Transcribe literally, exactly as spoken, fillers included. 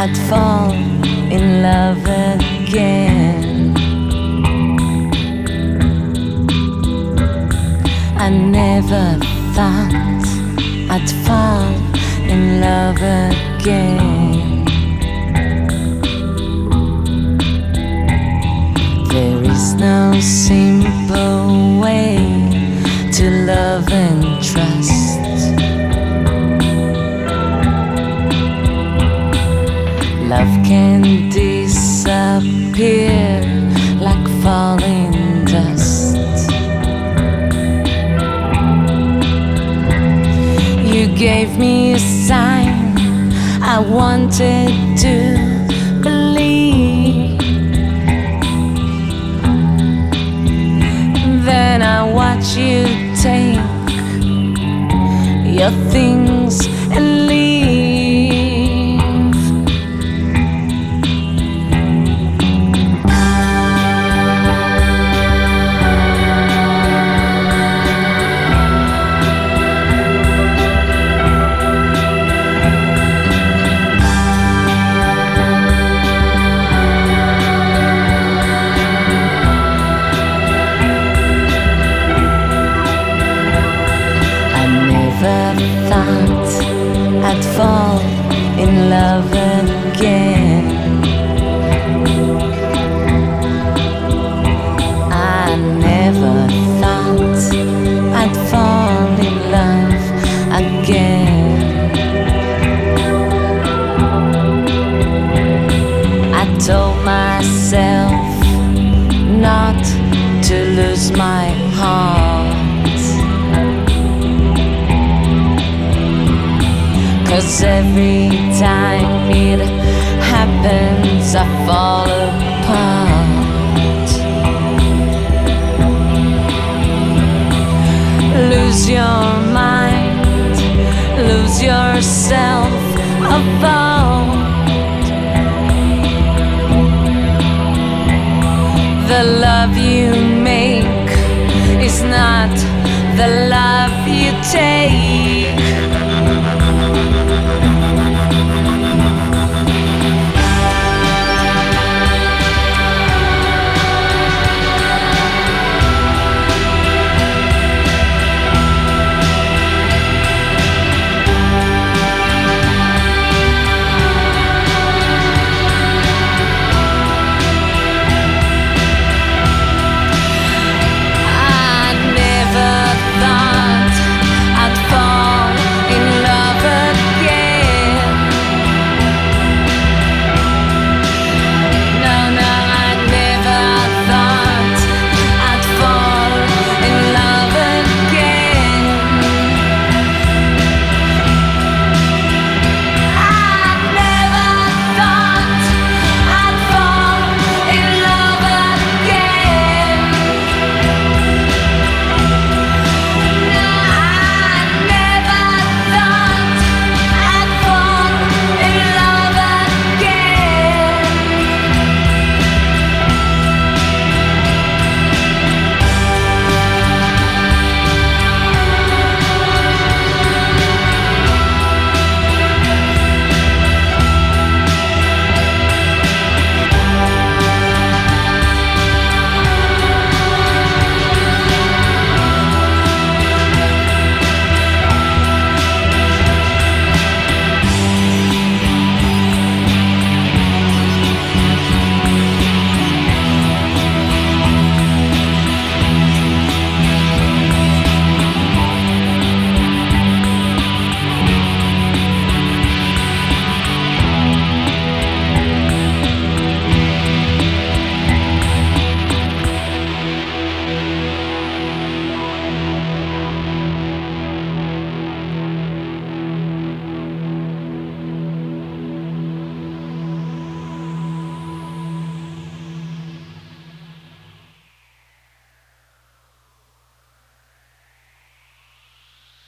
I'd fall in love again. I never thought I'd fall in love again. There is no simple way to love and trust. Love can disappear like falling dust. You gave me a sign I wanted to believe. Then I watch you take your things and leave. Thought I'd fall in love again. I never thought I'd fall in love again. I told myself not to lose my heart, 'cause every time it happens I fall apart. Lose your mind, lose yourself apart. The love you make is not the love you take.